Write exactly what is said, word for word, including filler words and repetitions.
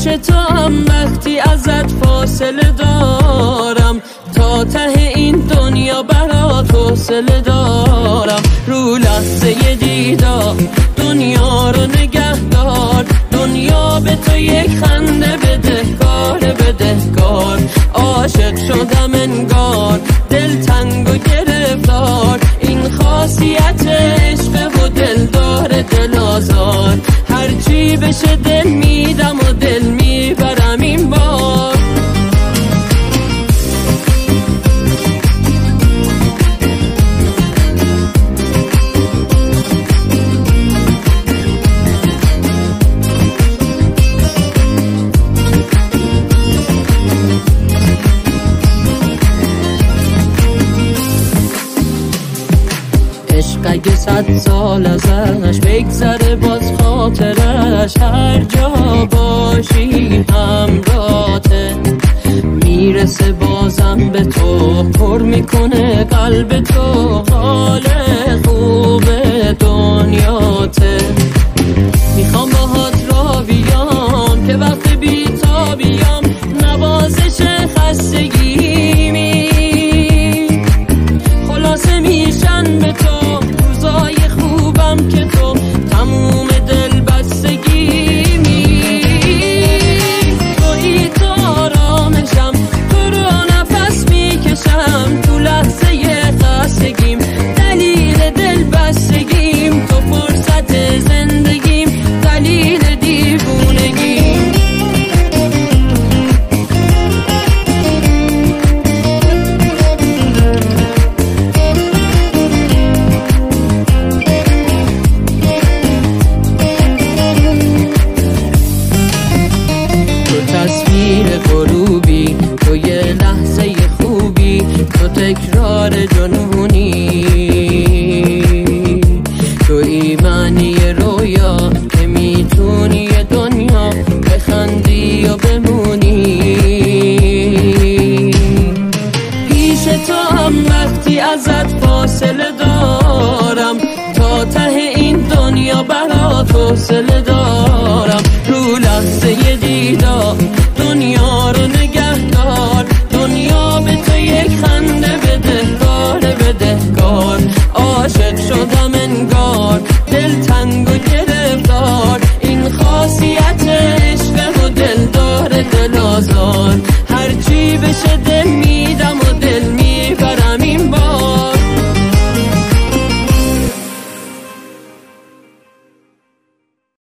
تو هم وقتی ازت فاصله دارم، تا ته این دنیا برات حوصله دارم. رو لحظه دیدار دنیا رو نگه دار، دنیا به تو یک خنده بدهکار بدهکار. عاشق شدم انگار دل تنگ و گرفتار، این خاصیت عشق و دل داره دل آزار. هرچی بشه دل میدم و دل میبرم این بار. عشق اگه صد سال ازش بگذره باز خاطرش، هر جا باشی همراته. میرسه بازم به تو، پر میکنه قلب تو، حال خوبه